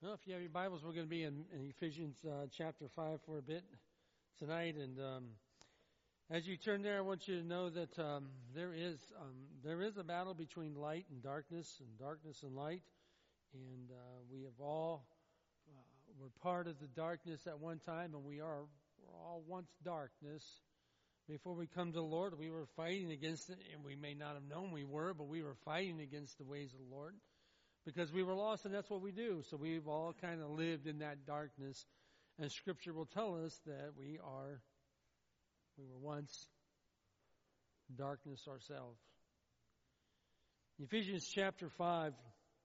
Well, if you have your Bibles, we're going to be in Ephesians chapter 5 for a bit tonight. And as you turn there, I want you to know that there is a battle between light and darkness and light. And we have all were part of the darkness at one time, and we're all once darkness. Before we come to the Lord, we were fighting against it, and we may not have known we were, but we were fighting against the ways of the Lord. Because we were lost, and that's what we do. So we've all kind of lived in that darkness. And Scripture will tell us that we were once darkness ourselves. Ephesians chapter 5,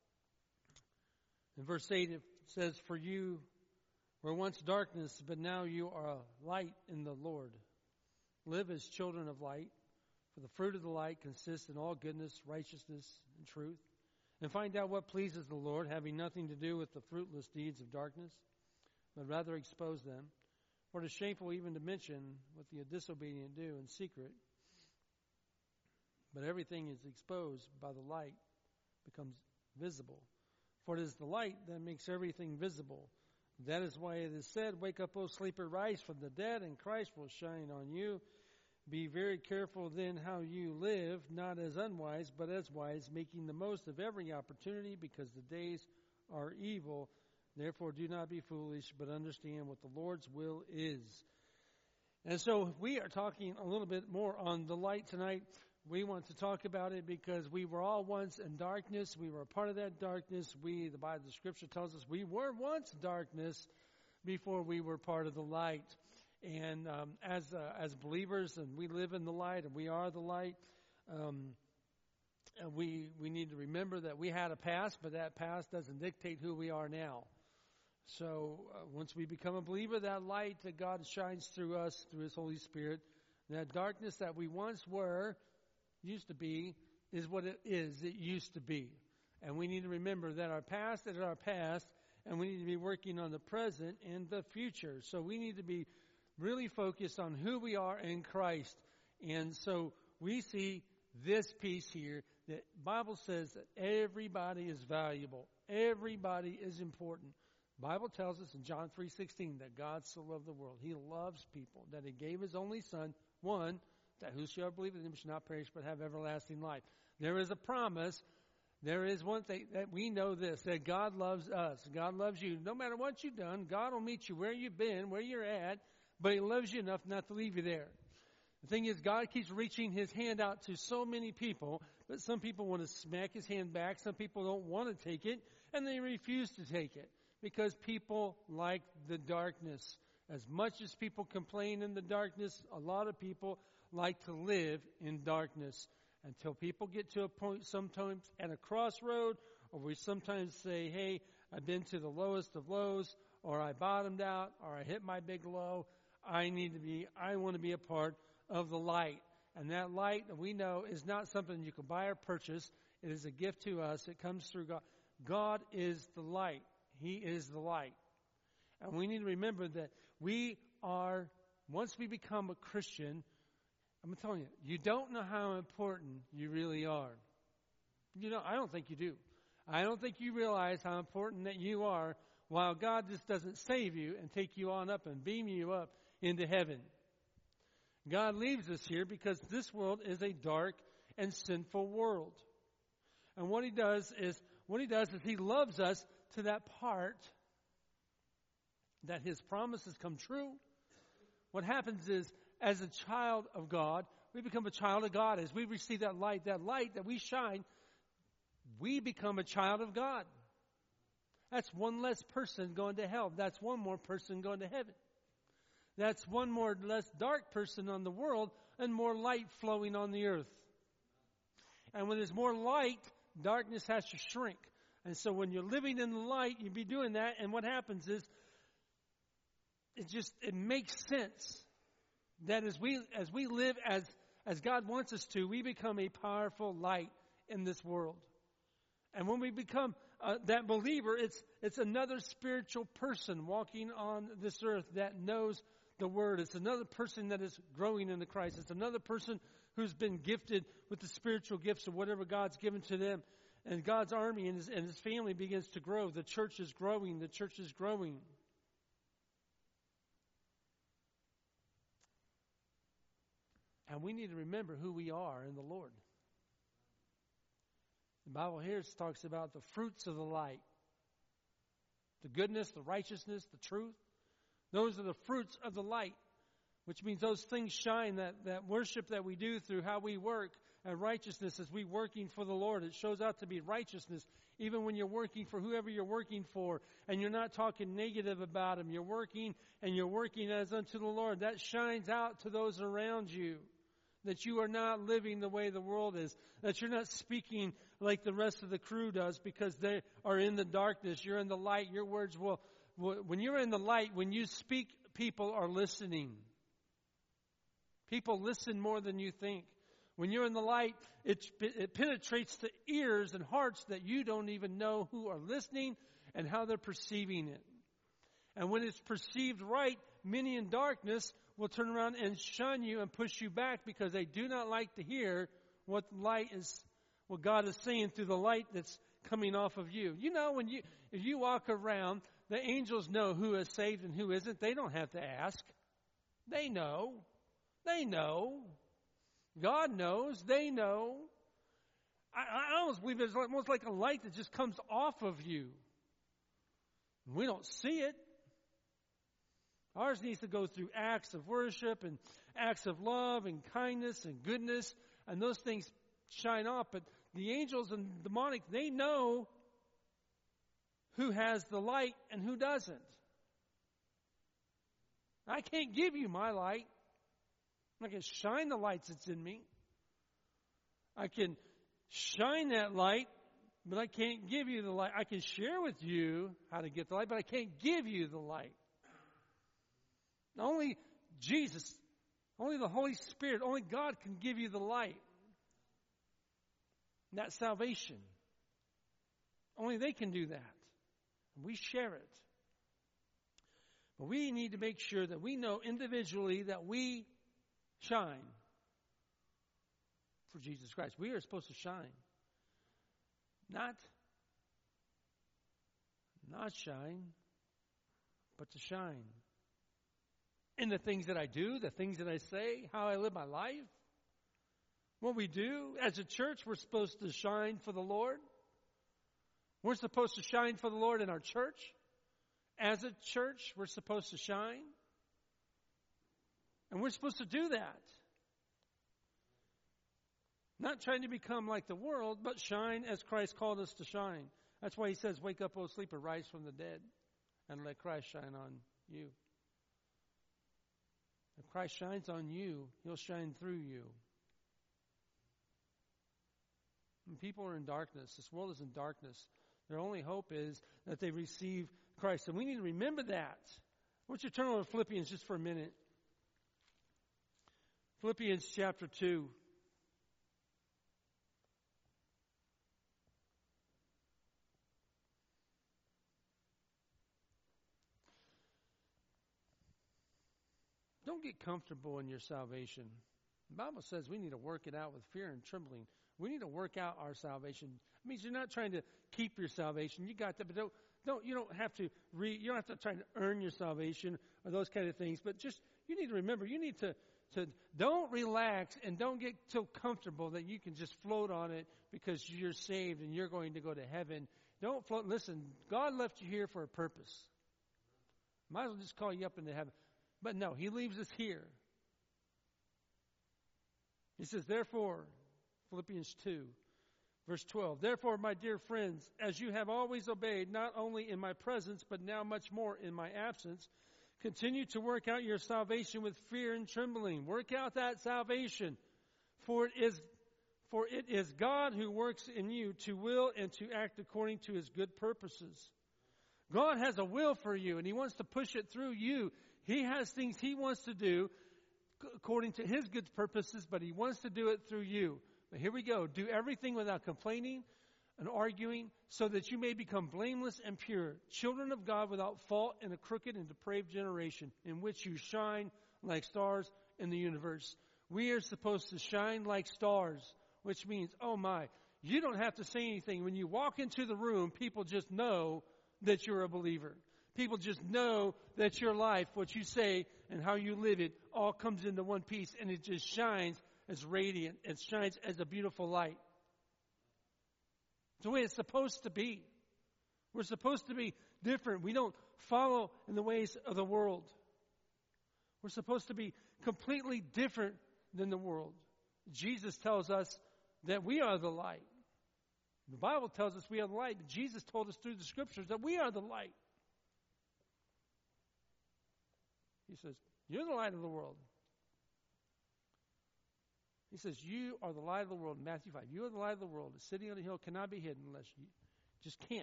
in verse 8, it says, "For you were once darkness, but now you are light in the Lord. Live as children of light, for the fruit of the light consists in all goodness, righteousness, and truth. And find out what pleases the Lord, having nothing to do with the fruitless deeds of darkness, but rather expose them. For it is shameful even to mention what the disobedient do in secret. But everything is exposed by the light, becomes visible. For it is the light that makes everything visible. That is why it is said, 'Wake up, O sleeper, rise from the dead, and Christ will shine on you.' Be very careful then how you live, not as unwise, but as wise, making the most of every opportunity, because the days are evil. Therefore do not be foolish, but understand what the Lord's will is." And so we are talking a little bit more on the light tonight. We want to talk about it because we were all once in darkness. We were a part of that darkness. The Bible, the Scripture tells us we were once darkness before we were part of the light. And as believers, and we live in the light, and we are the light, we need to remember that we had a past, but that past doesn't dictate who we are now. So once we become a believer, that light that God shines through us, through His Holy Spirit, that darkness that we once were, used to be, is what it is. It used to be. And we need to remember that our past is our past, and we need to be working on the present and the future. So we need to be really focused on who we are in Christ. And so we see this piece here that Bible says that everybody is valuable. Everybody is important. The Bible tells us in John 3:16 that God so loved the world. He loves people, that He gave His only Son, one, that whosoever believeth in Him should not perish but have everlasting life. There is a promise. There is one thing that we know this, that God loves us. God loves you. No matter what you've done, God will meet you where you've been, where you're at, but He loves you enough not to leave you there. The thing is, God keeps reaching His hand out to so many people, but some people want to smack His hand back. Some people don't want to take it, and they refuse to take it because people like the darkness. As much as people complain in the darkness, a lot of people like to live in darkness until people get to a point sometimes at a crossroad, or we sometimes say, "Hey, I've been to the lowest of lows, or I bottomed out, or I hit my big low. I want to be a part of the light." And that light that we know is not something you can buy or purchase. It is a gift to us. It comes through God. God is the light. He is the light. And we need to remember that once we become a Christian, I'm telling you, you don't know how important you really are. I don't think you do. I don't think you realize how important that you are, while God just doesn't save you and take you on up and beam you up into heaven. God leaves us here because this world is a dark and sinful world. And what He does is He loves us to that part that His promises come true. What happens is, as a child of God, we become a child of God. As we receive that light that we shine, we become a child of God. That's one less person going to hell. That's one more person going to heaven. That's one more less dark person on the world and more light flowing on the earth. And when there's more light, darkness has to shrink. And so when you're living in the light, you'll be doing that. And what happens is, it makes sense that as we live as God wants us to, we become a powerful light in this world. And when we become that believer, it's another spiritual person walking on this earth that knows the Word. It's another person that is growing in the Christ. It's another person who's been gifted with the spiritual gifts of whatever God's given to them. and God's army and his family begins to grow. The church is growing. The church is growing. And we need to remember who we are in the Lord. The Bible here talks about the fruits of the light. The goodness, the righteousness, the truth. Those are the fruits of the light. Which means those things shine, that worship that we do through how we work, and righteousness as we working for the Lord. It shows out to be righteousness even when you're working for whoever you're working for, and you're not talking negative about them. You're working as unto the Lord. That shines out to those around you. That you are not living the way the world is. That you're not speaking like the rest of the crew does because they are in the darkness. You're in the light. Your words will, when you're in the light, when you speak, people are listening. People listen more than you think. When you're in the light, it penetrates to ears and hearts that you don't even know who are listening and how they're perceiving it. And when it's perceived right, many in darkness will turn around and shun you and push you back because they do not like to hear what God is saying through the light that's coming off of you. You know, if you walk around, the angels know who is saved and who isn't. They don't have to ask. They know. They know. God knows. They know. I almost believe it's almost like a light that just comes off of you. We don't see it. Ours needs to go through acts of worship and acts of love and kindness and goodness, and those things shine off. But the angels and demonic, they know who has the light and who doesn't. I can't give you my light. I can shine the lights that's in me. I can shine that light, but I can't give you the light. I can share with you how to get the light, but I can't give you the light. Only Jesus, only the Holy Spirit, only God can give you the light. And that's salvation. Only they can do that. And we share it. But we need to make sure that we know individually that we shine for Jesus Christ. We are supposed to shine. Not shine, but to shine. In the things that I do, the things that I say, how I live my life. What we do as a church, we're supposed to shine for the Lord. We're supposed to shine for the Lord in our church. As a church, we're supposed to shine. And we're supposed to do that. Not trying to become like the world, but shine as Christ called us to shine. That's why he says, wake up, O sleeper, rise from the dead, and let Christ shine on you. If Christ shines on you, he'll shine through you. And people are in darkness. This world is in darkness. Their only hope is that they receive Christ. And we need to remember that. I want you to turn over to Philippians just for a minute. Philippians chapter 2. Don't get comfortable in your salvation. The Bible says we need to work it out with fear and trembling. We need to work out our salvation. It means you're not trying to keep your salvation. You got that, but you don't have to try to earn your salvation or those kind of things. But just you need to remember, you need to don't relax and don't get so comfortable that you can just float on it because you're saved and you're going to go to heaven. Don't float. Listen, God left you here for a purpose. Might as well just call you up into heaven. But no, he leaves us here. He says, therefore, Philippians 2, verse 12, therefore, my dear friends, as you have always obeyed, not only in my presence, but now much more in my absence, continue to work out your salvation with fear and trembling. Work out that salvation, for it is God who works in you to will and to act according to his good purposes. God has a will for you, and he wants to push it through you. He has things he wants to do according to his good purposes, but he wants to do it through you. But here we go. Do everything without complaining and arguing, so that you may become blameless and pure, children of God without fault in a crooked and depraved generation, in which you shine like stars in the universe. We are supposed to shine like stars, which means, oh my, You don't have to say anything. When you walk into the room, people just know that you're a believer. People just know that your life, what you say and how you live it, all comes into one piece, and it just shines as radiant. It shines as a beautiful light. It's the way it's supposed to be. We're supposed to be different. We don't follow in the ways of the world. We're supposed to be completely different than the world. Jesus tells us that we are the light. The Bible tells us we are the light. Jesus told us through the Scriptures that we are the light. He says, you're the light of the world. He says, you are the light of the world. In Matthew 5, you are the light of the world. The city on the hill cannot be hidden unless you just can't.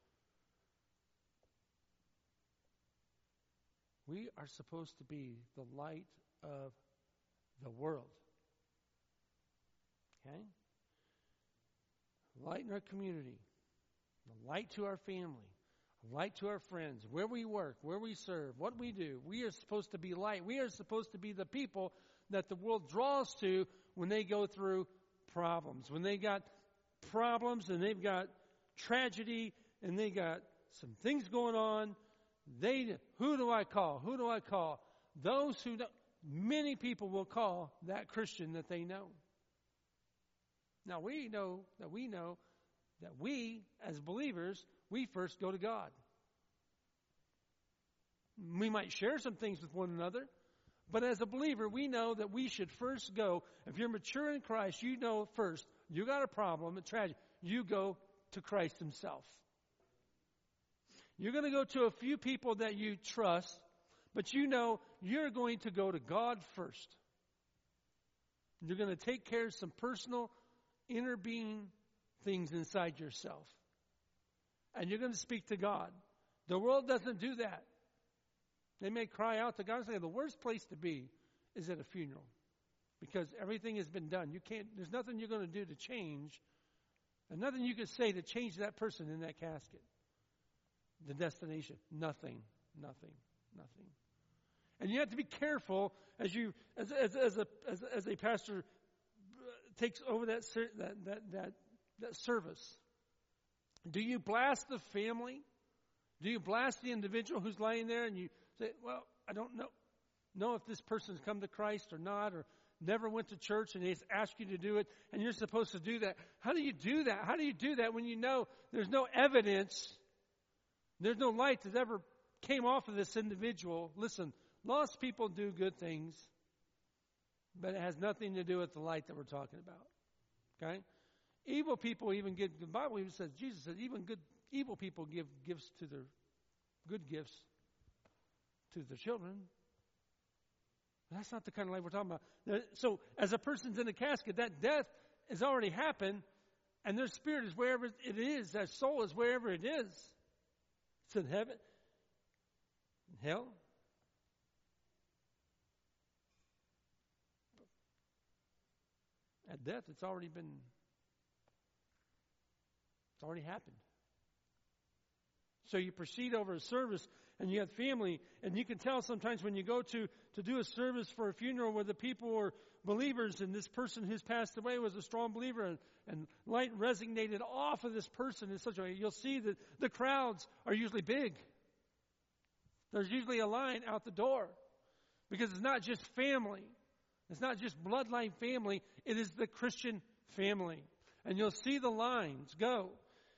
We are supposed to be the light of the world. Okay? Light in our community. The light to our family. Light to our friends. Where we work. Where we serve. What we do. We are supposed to be light. We are supposed to be the people that the world draws to when they go through problems. When they got problems and they've got tragedy and they got some things going on. Who do I call? Who do I call? Those who know. Many people will call that Christian that they know. Now we know that we, as believers, we first go to God. We might share some things with one another, but as a believer, we know that we should first go. If you're mature in Christ, you know first, you got a problem, a tragedy, you go to Christ Himself. You're going to go to a few people that you trust, but you know you're going to go to God first. You're going to take care of some personal, inner being things inside yourself. And you're going to speak to God. The world doesn't do that. They may cry out to God and say, the worst place to be is at a funeral. Because everything has been done. There's nothing you're going to do to change. And nothing you can say to change that person in that casket. The destination. Nothing. And you have to be careful as a pastor takes over that service. Do you blast the family? Do you blast the individual who's lying there and you say, well, I don't know if this person's come to Christ or not, or never went to church and he's asked you to do it and you're supposed to do that? How do you do that? How do you do that when you know there's no evidence, there's no light that ever came off of this individual? Listen, lost people do good things, but it has nothing to do with the light that we're talking about. Okay? Evil people even give, the Bible even says, Jesus says, even evil people give gifts to their, good gifts to their children. But that's not the kind of life we're talking about. So, as a person's in a casket, that death has already happened, and their spirit is wherever it is, their soul is wherever it is. It's in heaven, in hell. At death, it's already happened. So you proceed over a service and you have family, and you can tell sometimes when you go to do a service for a funeral where the people are believers and this person who's passed away was a strong believer, and light resonated off of this person in such a way, you'll see that the crowds are usually big. There's usually a line out the door because it's not just family. It's not just bloodline family. It is the Christian family. And you'll see the lines go.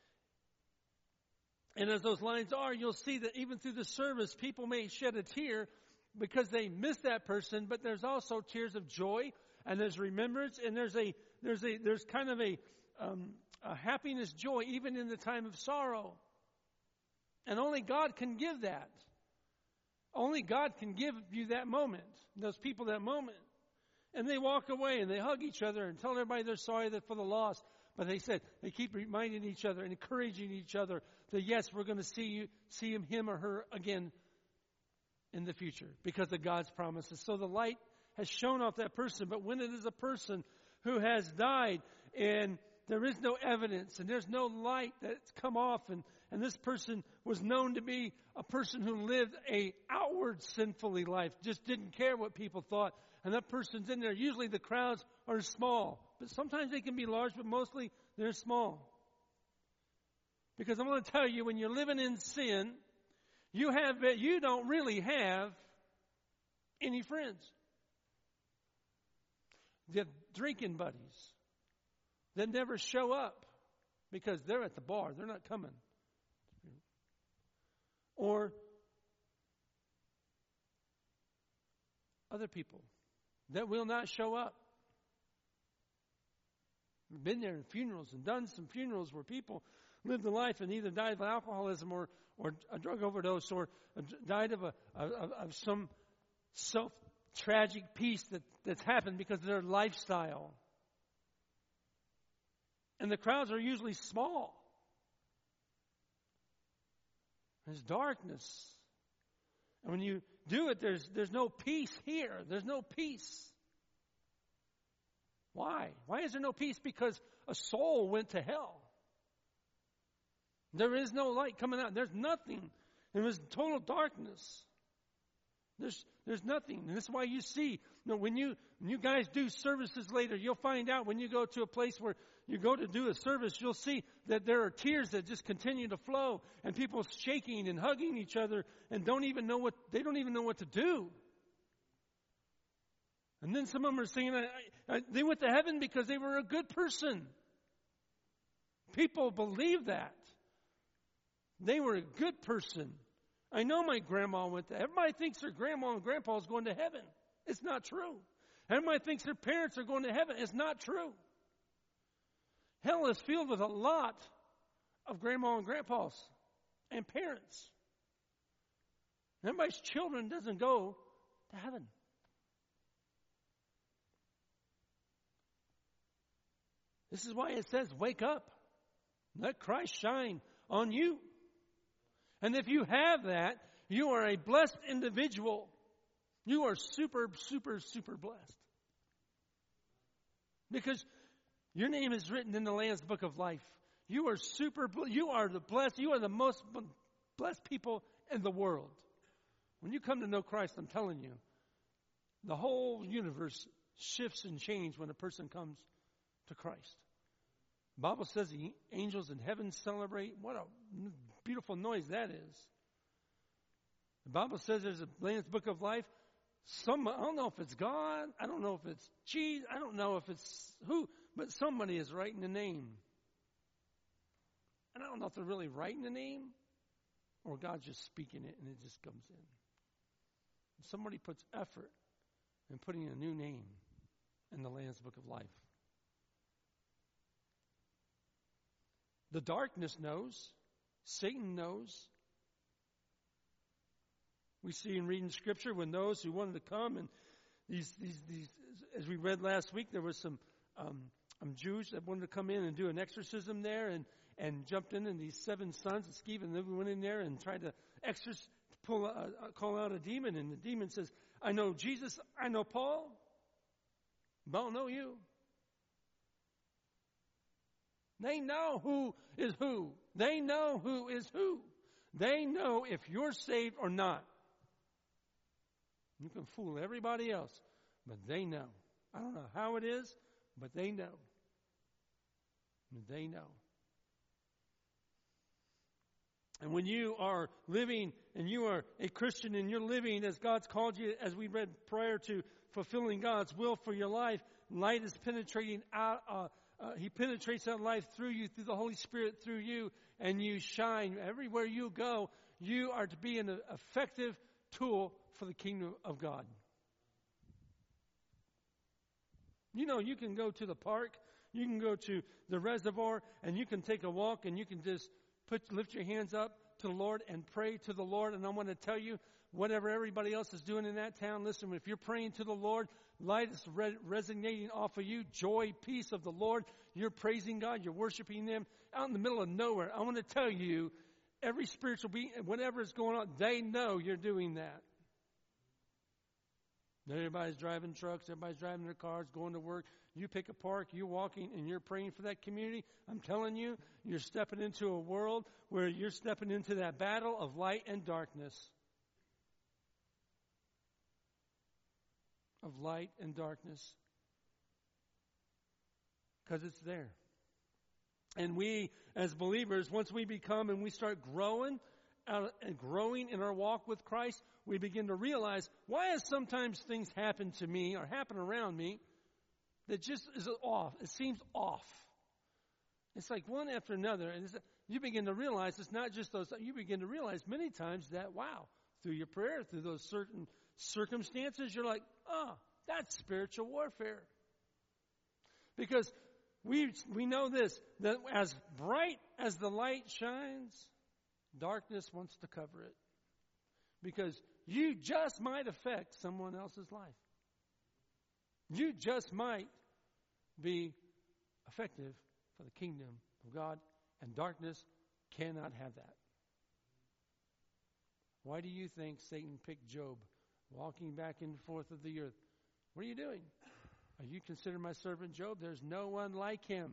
And as those lines are, you'll see that even through the service, people may shed a tear because they miss that person, but there's also tears of joy, and there's remembrance, and there's kind of a happiness, joy, even in the time of sorrow. And only God can give that. Only God can give you that moment, those people that moment. And they walk away and they hug each other and tell everybody they're sorry for the loss. But they keep reminding each other and encouraging each other that yes, we're going to see him or her again in the future because of God's promises. So the light has shone off that person. But when it is a person who has died and there is no evidence and there's no light that's come off, and this person was known to be a person who lived a outward sinfully life, just didn't care what people thought, and that person's in there. Usually the crowds are small. but sometimes they can be large, but mostly they're small. Because I'm going to tell you, when you're living in sin, you don't really have any friends. You have drinking buddies that never show up because they're at the bar. They're not coming. Or other people that will not show up. I've been there in funerals and done some funerals where people lived a life and either died of alcoholism or a drug overdose or died of some tragic piece that's happened because of their lifestyle. And the crowds are usually small. There's darkness. And when you do it, there's no peace here. There's no peace. Why? Why is there no peace? Because a soul went to hell. There is no light coming out. There's nothing. It was total darkness. There's nothing. And that's why you see, when you guys do services later, you'll find out when you go to a place where you go to do a service, you'll see that there are tears that just continue to flow and people shaking and hugging each other and don't even know what to do. And then some of them are saying they went to heaven because they were a good person. People believe that. They were a good person. I know my grandma went to heaven. Everybody thinks their grandma and grandpa is going to heaven. It's not true. Everybody thinks their parents are going to heaven. It's not true. Hell is filled with a lot of grandma and grandpas and parents. Everybody's children doesn't go to heaven. This is why it says, wake up. Let Christ shine on you. And if you have that, you are a blessed individual. You are super, super, super blessed. Because your name is written in the Lamb's Book of Life. You are the blessed. You are the most blessed people in the world. When you come to know Christ, I'm telling you, the whole universe shifts and changes when a person comes to Christ. The Bible says the angels in heaven celebrate. What a beautiful noise that is. The Bible says there's a Lamb's Book of Life. I don't know if it's God. I don't know if it's Jesus. I don't know if it's who. But somebody is writing the name. And I don't know if they're really writing the name or God's just speaking it and it just comes in. Somebody puts effort in putting a new name in the Lamb's Book of Life. The darkness knows. Satan knows. We see in reading Scripture when those who wanted to come and these as we read last week, there was some Jews that wanted to come in and do an exorcism there and jumped in, and these 7 sons of Sceva, and they went in there and tried to call out a demon, and the demon says, I know Jesus, I know Paul, but I don't know you. They know who is who. They know who is who. They know if you're saved or not. You can fool everybody else, but they know. I don't know how it is, but they know. They know. And when you are living and you are a Christian and you're living as God's called you, as we read prior to fulfilling God's will for your life, light is penetrating out. He penetrates that life through you, through the Holy Spirit, through you, and you shine. Everywhere you go, you are to be an effective tool for the kingdom of God. You know, you can go to the park, you can go to the reservoir, and you can take a walk, and you can just lift your hands up to the Lord and pray to the Lord. And I want to tell you, whatever everybody else is doing in that town, listen, if you're praying to the Lord, light is resonating off of you, joy, peace of the Lord. You're praising God, you're worshiping Him out in the middle of nowhere. I want to tell you, every spiritual being, whatever is going on, they know you're doing that. Everybody's driving trucks, everybody's driving their cars, going to work. You pick a park, you're walking, and you're praying for that community. I'm telling you, you're stepping into a world where you're stepping into that battle of light and darkness. Of light and darkness. Because it's there. And we, as believers, once we become and we start growing in our walk with Christ, we begin to realize, why is sometimes things happen to me or happen around me that just is off? It seems off. It's like one after another. And you begin to realize it's not just those. You begin to realize many times that, wow, through your prayer, through those certain circumstances, you're like, that's spiritual warfare. Because we know this, that as bright as the light shines, darkness wants to cover it. Because you just might affect someone else's life. You just might be effective for the kingdom of God, and darkness cannot have that. Why do you think Satan picked Job, walking back and forth of the earth? What are you doing? You consider my servant Job? There's no one like him.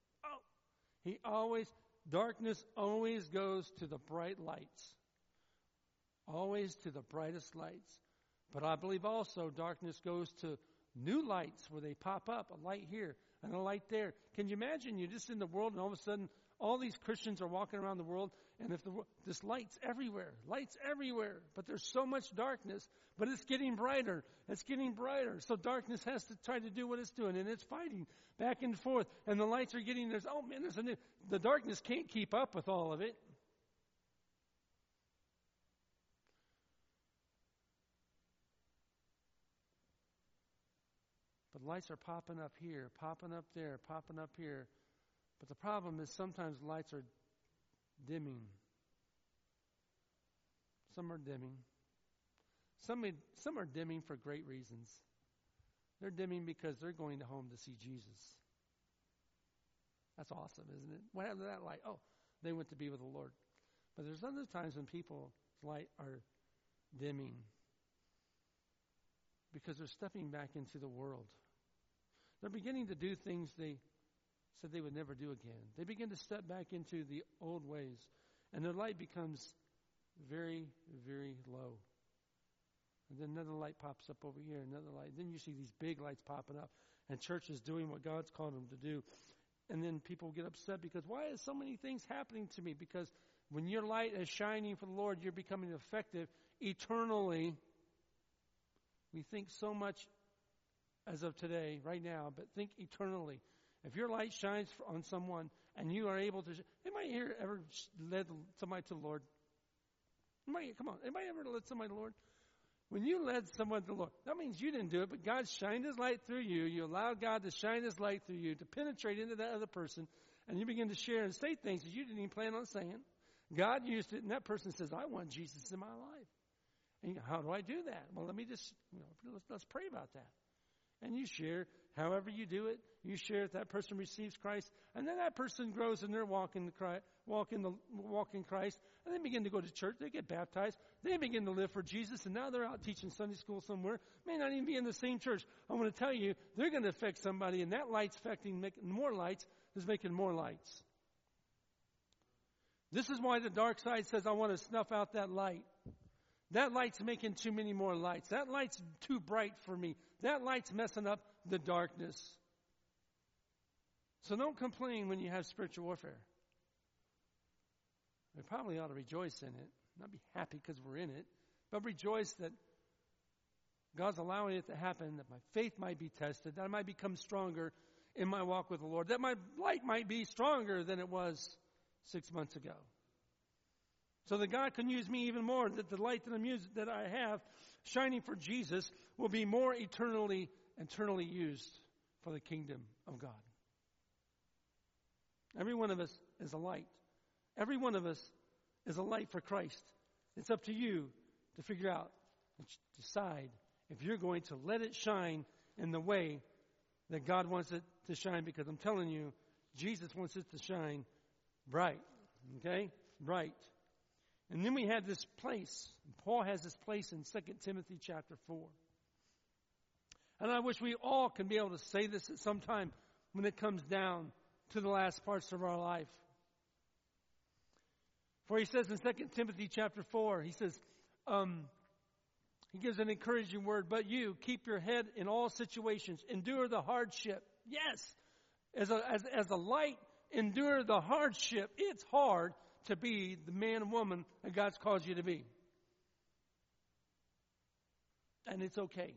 Darkness always goes to the bright lights. Always to the brightest lights. But I believe also darkness goes to new lights where they pop up, a light here and a light there. Can you imagine you're just in the world and all of a sudden all these Christians are walking around the world and this light's everywhere, but there's so much darkness, but it's getting brighter. So darkness has to try to do what it's doing, and it's fighting back and forth, and the lights are getting, the darkness can't keep up with all of it. But lights are popping up here, popping up there, popping up here. But the problem is sometimes lights are dimming. Some are dimming. Some are dimming for great reasons. They're dimming because they're going to home to see Jesus. That's awesome, isn't it? What happened to that light? Oh, they went to be with the Lord. But there's other times when people's light are dimming because they're stepping back into the world. They're beginning to do things they said they would never do again. They begin to step back into the old ways, and their light becomes very, very low. And then another light pops up over here, another light. Then you see these big lights popping up, and churches doing what God's called them to do. And then people get upset because, why is so many things happening to me? Because when your light is shining for the Lord, you're becoming effective eternally. We think so much as of today, right now, but think eternally. If your light shines on someone and you are able to... Anybody here ever led somebody to the Lord? Anybody ever led somebody to the Lord? When you led someone to the Lord, that means you didn't do it, but God shined His light through you. You allowed God to shine His light through you, to penetrate into that other person, and you begin to share and say things that you didn't even plan on saying. God used it, and that person says, I want Jesus in my life. And how do I do that? Well, let me just, let's pray about that. And you share however you do it. You share if that person receives Christ, and then that person grows in their walk in Christ, and they begin to go to church. They get baptized. They begin to live for Jesus, and now they're out teaching Sunday school somewhere. May not even be in the same church. I want to tell you, they're going to affect somebody, and that light's affecting making more lights is making more lights. This is why the dark side says, I want to snuff out that light. That light's making too many more lights. That light's too bright for me. That light's messing up the darkness. So don't complain when you have spiritual warfare. We probably ought to rejoice in it. Not be happy because we're in it, but rejoice that God's allowing it to happen, that my faith might be tested, that I might become stronger in my walk with the Lord, that my light might be stronger than it was 6 months ago. So that God can use me even more, that the light that I have shining for Jesus will be more eternally used for the kingdom of God. Every one of us is a light. Every one of us is a light for Christ. It's up to you to figure out and decide if you're going to let it shine in the way that God wants it to shine, because I'm telling you, Jesus wants it to shine bright. Okay? Bright. And then we have this place. Paul has this place in 2 Timothy chapter 4. And I wish we all can be able to say this at some time when it comes down to the last parts of our life. For he says in 2 Timothy chapter 4, he says, he gives an encouraging word, but you keep your head in all situations. Endure the hardship. Yes. As a light endure the hardship, it's hard to be the man and woman that God's called you to be. And it's okay.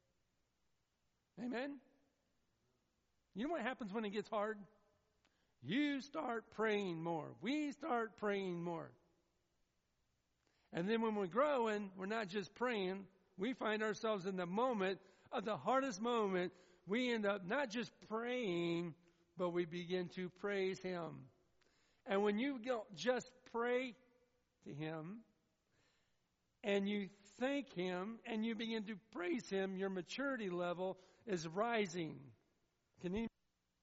Amen? You know what happens when it gets hard? You start praying more. We start praying more. And then when we're growing, we're not just praying. We find ourselves in the moment of the hardest moment. We end up not just praying, but we begin to praise Him. And when you just pray to Him, and you thank Him, and you begin to praise Him, your maturity level is rising. Can you?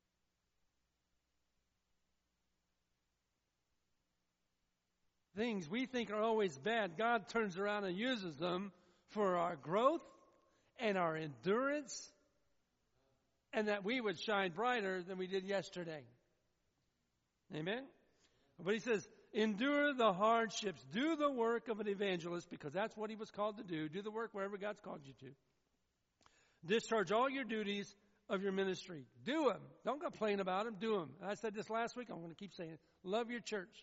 Things we think are always bad, God turns around and uses them for our growth and our endurance, and that we would shine brighter than we did yesterday. Amen? But He says, endure the hardships. Do the work of an evangelist, because that's what he was called to do. Do the work wherever God's called you to. Discharge all your duties of your ministry. Do them. Don't complain about them. Do them. I said this last week. I'm going to keep saying it. Love your church.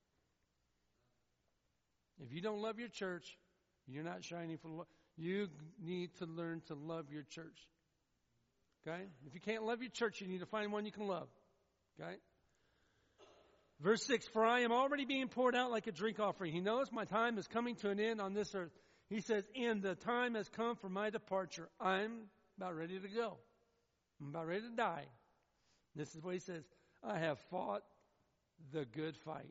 If you don't love your church, you're not shining for the Lord. You need to learn to love your church. Okay? If you can't love your church, you need to find one you can love. Okay? Verse 6, for I am already being poured out like a drink offering. He knows my time is coming to an end on this earth. He says, and the time has come for my departure. I'm about ready to go. I'm about ready to die. This is what he says. I have fought the good fight.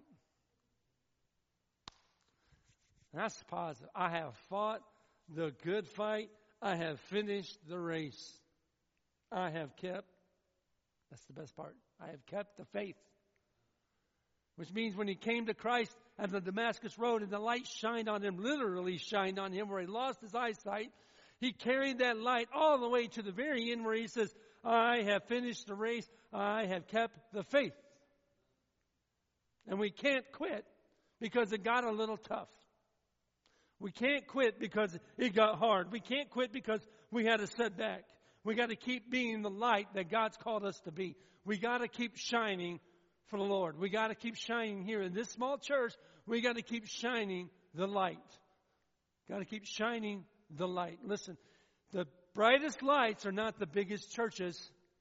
That's positive. I have fought the good fight. I have finished the race. I have kept, that's the best part, I have kept the faith. Which means when he came to Christ at the Damascus Road and the light shined on him, literally shined on him where he lost his eyesight, he carried that light all the way to the very end where he says, I have finished the race. I have kept the faith. And we can't quit because it got a little tough. We can't quit because it got hard. We can't quit because we had a setback. We got to keep being the light that God's called us to be. We got to keep shining for the Lord. We got to keep shining here in this small church. We got to keep shining the light. Got to keep shining the light. Listen, the brightest lights are not the biggest churches.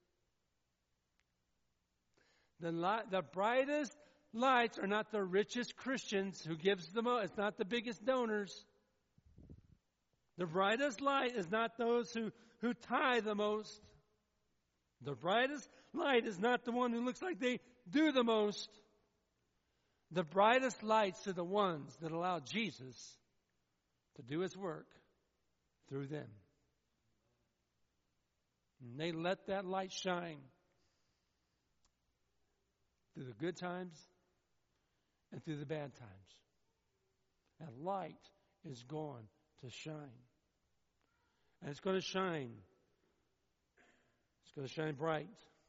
The brightest lights are not the richest Christians who gives the most. It's not the biggest donors. The brightest light is not those who tithe the most. The brightest light is not the one who looks like they do the most. The brightest lights are the ones that allow Jesus to do His work through them. And they let that light shine through the good times and through the bad times. That light is going to shine. And it's going to shine. It's going to shine bright.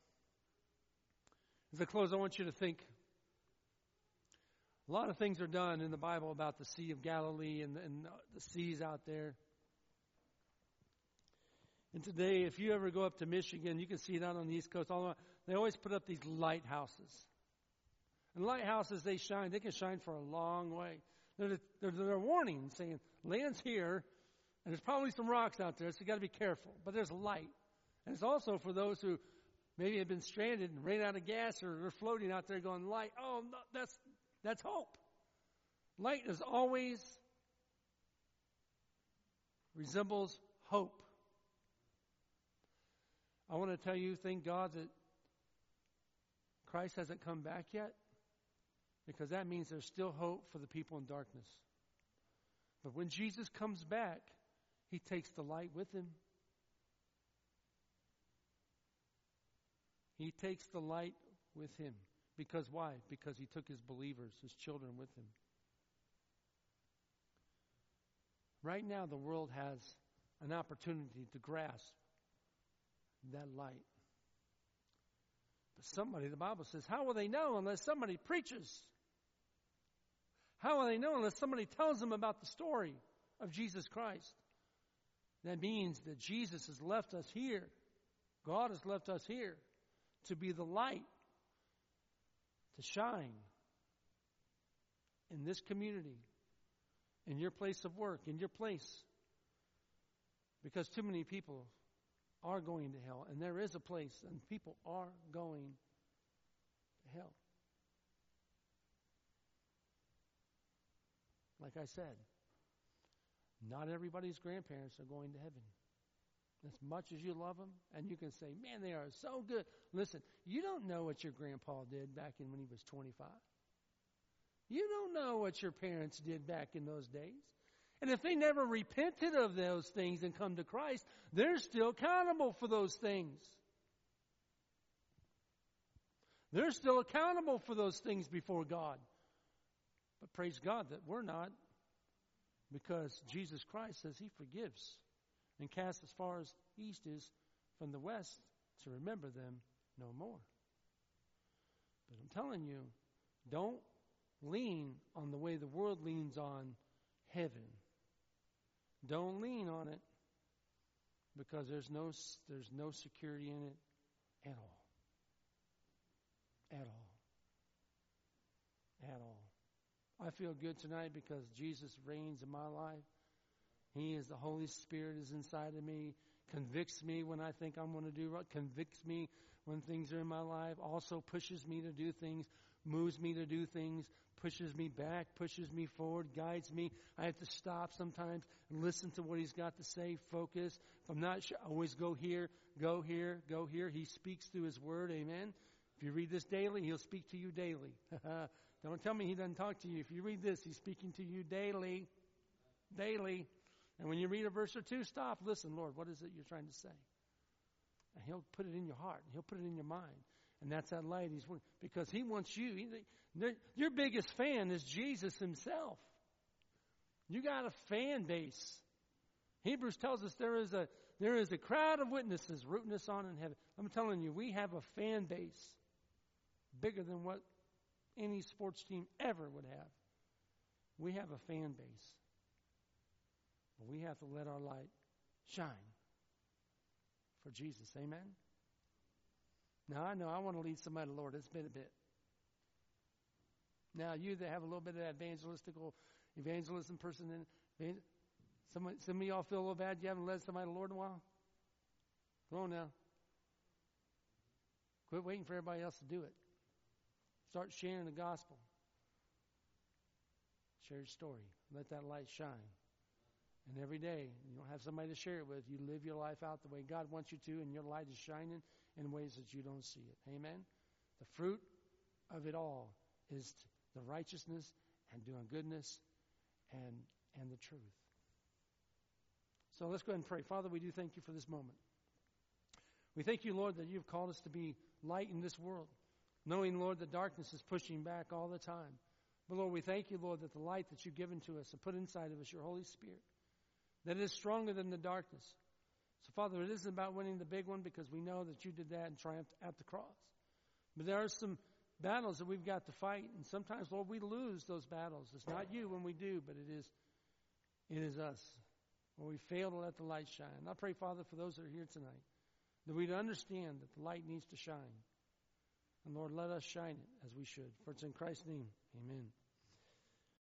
As I close, I want you to think. A lot of things are done in the Bible about the Sea of Galilee and the seas out there. And today, if you ever go up to Michigan, you can see it out on the East Coast. They always put up these lighthouses. And lighthouses, they shine. They can shine for a long way. They're warning, saying, land's here, and there's probably some rocks out there, so you got to be careful. But there's light. And it's also for those who maybe have been stranded and ran out of gas or are floating out there going, light. Oh, no, that's hope. Light is always resembles hope. I want to tell you, thank God that Christ hasn't come back yet, because that means there's still hope for the people in darkness. But when Jesus comes back, He takes the light with Him. He takes the light with Him. Because why? Because He took His believers, His children with Him. Right now, the world has an opportunity to grasp that light. But somebody, the Bible says, how will they know unless somebody preaches? How will they know unless somebody tells them about the story of Jesus Christ? That means that Jesus has left us here. God has left us here to be the light, to shine in this community, in your place of work, in your place. Because too many people are going to hell, and there is a place, and people are going to hell. Like I said, not everybody's grandparents are going to heaven. As much as you love them, and you can say, man, they are so good. Listen, you don't know what your grandpa did back when he was 25. You don't know what your parents did back in those days. And if they never repented of those things and come to Christ, they're still accountable for those things. They're still accountable for those things before God. But praise God that we're not, because Jesus Christ says He forgives and casts as far as east is from the west to remember them no more. But I'm telling you, don't lean on the way the world leans on heaven. Don't lean on it, because there's no security in it at all. At all. At all. I feel good tonight because Jesus reigns in my life. He is, the Holy Spirit is inside of me, convicts me when I think I'm going to do right, convicts me when things are in my life, also pushes me to do things, moves me to do things, pushes me back, pushes me forward, guides me. I have to stop sometimes and listen to what He's got to say, focus. If I'm not sure, always go here, go here, go here. He speaks through His Word, amen. If you read this daily, He'll speak to you daily. Don't tell me He doesn't talk to you. If you read this, He's speaking to you daily. Daily. And when you read a verse or two, stop. Listen, Lord, what is it you're trying to say? And He'll put it in your heart. He'll put it in your mind. And that's that light He's working. Because He wants you. Your biggest fan is Jesus Himself. You got a fan base. Hebrews tells us there is a crowd of witnesses rooting us on in heaven. I'm telling you, we have a fan base bigger than what any sports team ever would have. We have a fan base. But we have to let our light shine for Jesus. Amen? Now, I know I want to lead somebody to the Lord. It's been a bit. Now, you that have a little bit of that evangelism person in it, some of y'all feel a little bad you haven't led somebody to the Lord in a while? Come on now. Quit waiting for everybody else to do it. Start sharing the gospel. Share your story. Let that light shine. And every day, you don't have somebody to share it with. You live your life out the way God wants you to, and your light is shining in ways that you don't see it. Amen? The fruit of it all is the righteousness and doing goodness and the truth. So let's go ahead and pray. Father, we do thank You for this moment. We thank You, Lord, that You've called us to be light in this world, knowing, Lord, that darkness is pushing back all the time. But, Lord, we thank You, Lord, that the light that You've given to us and put inside of us, Your Holy Spirit, that it is stronger than the darkness. So, Father, it isn't about winning the big one, because we know that You did that and triumphed at the cross. But there are some battles that we've got to fight, and sometimes, Lord, we lose those battles. It's not You when we do, but it is us when we fail to let the light shine. And I pray, Father, for those that are here tonight, that we'd understand that the light needs to shine. And Lord, let us shine it as we should. For it's in Christ's name, amen.